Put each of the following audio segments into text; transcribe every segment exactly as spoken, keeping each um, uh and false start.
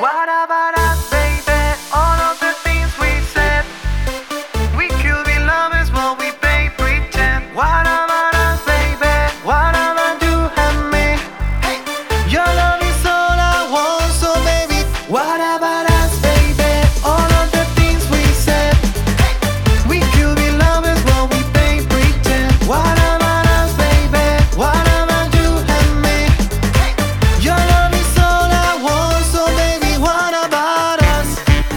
What about us, baby? All of the things we said. We could be lovers, but we pay pretend. What about us, baby? What about you and me? Hey, your love is all I want, so baby. What about us, baby? All of the things we said. Hey, we could be lovers, but we pay pretend. What about us, baby? What about you and me? Hey, your love is all I want, so baby. What about us?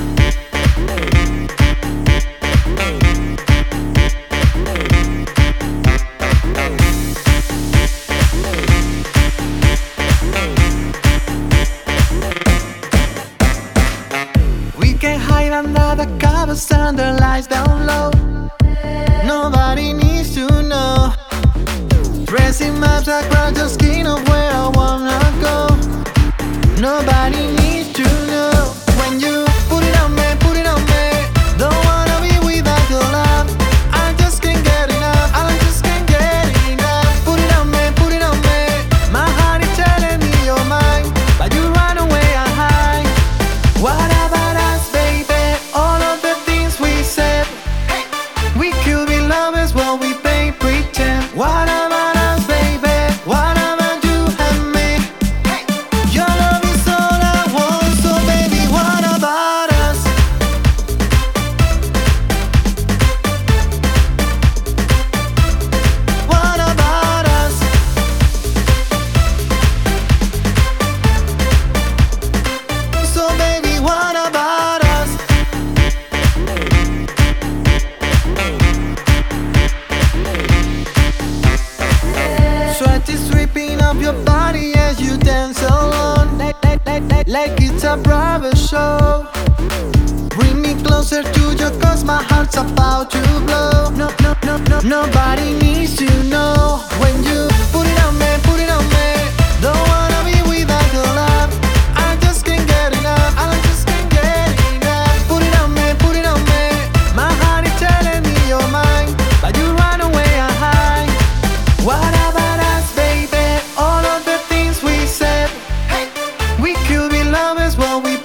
We can hide under the covers and the lights down low. Nobody needs to know. Tracing maps across the skin of where I wanna go. Nobody needs to know. When you put it on me, put it on me. Don't wanna be without your love. I just can't get enough. I just can't get enough. Put it on me, put it on me. My heart is telling me you're mine, but you run away and hide. What about us, baby? All of the things we said. Hey, we could be lovers, but we pay pretend. What about us, baby? What about you and me? Hey, your love is all I want, so baby, what about us? What about us? So baby, what about us? Sweat is sweeping up your body as you dance alone, like, like, like, like, like it's a Bravo show. Bring me closer to you, cause my heart's about to blow. No, no, no, no, nobody needs to know. When you put it on me, put it on me. Don't wanna be without your love. I just can't get enough. I just can't get enough. Put it on me, put it on me. My heart is telling me you're mine, but you run away and hide. What about us, baby? All of the things we said. Hey, we could be lovers, but we